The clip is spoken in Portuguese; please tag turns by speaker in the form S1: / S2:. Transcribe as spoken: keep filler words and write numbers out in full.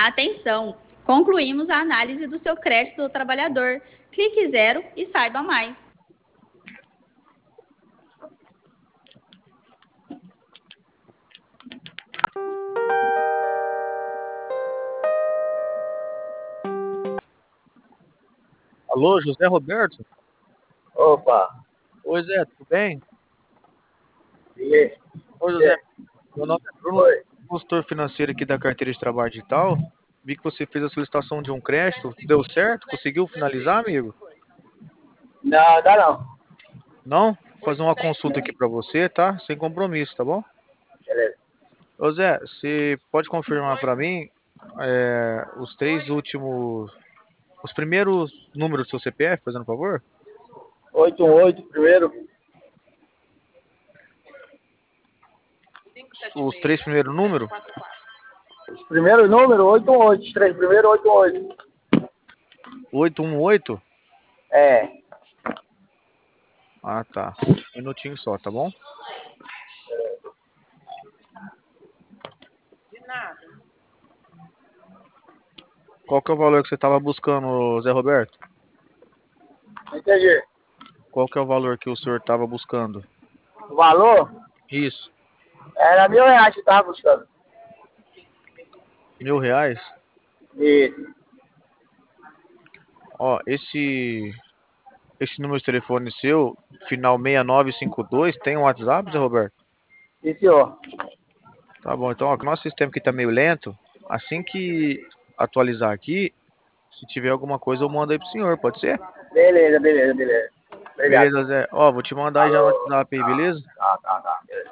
S1: Atenção! Concluímos a análise do seu crédito do trabalhador. Clique zero e saiba mais.
S2: Alô, José Roberto?
S3: Opa,
S2: Oi, Zé, tudo bem?
S3: e aí?
S2: Oi,
S3: E
S2: José.
S3: aí?
S2: Meu nome é Bruno,
S3: Oi.
S2: consultor financeiro aqui da carteira de trabalho digital. Vi que você fez a solicitação de um crédito. Deu certo? Conseguiu finalizar, amigo?
S3: Não, dá não.
S2: Não? Vou fazer uma consulta aqui para você, tá? Sem compromisso, tá bom?
S3: Beleza.
S2: Ô, Zé, você pode confirmar para mim é, os três últimos, os primeiros números do seu C P F, fazendo um favor?
S3: oito um oito primeiro.
S2: Os três primeiros números?
S3: Os primeiros números, oito um oito. Os três primeiros, oito um oito.
S2: oito um oito?
S3: É.
S2: Ah, tá. Um minutinho só, tá bom? Qual que é o valor que você estava buscando, Zé Roberto?
S3: Entendi.
S2: Qual que é o valor que o senhor estava buscando?
S3: O valor
S2: Isso,
S3: era mil reais que eu tava buscando.
S2: mil reais?
S3: Isso.
S2: Ó, esse, esse número de telefone seu, final seis nove cinco dois, tem um WhatsApp, Zé Roberto?
S3: Sim, senhor.
S2: Tá bom, então, ó, que o nosso sistema aqui tá meio lento. Assim que atualizar aqui, se tiver alguma coisa, eu mando aí pro senhor, pode ser?
S3: Beleza, beleza, beleza. Obrigado.
S2: Beleza, Zé. Ó, vou te mandar aí já no
S3: Falou.
S2: WhatsApp aí,
S3: Tá,
S2: beleza?
S3: tá, tá, tá. Beleza.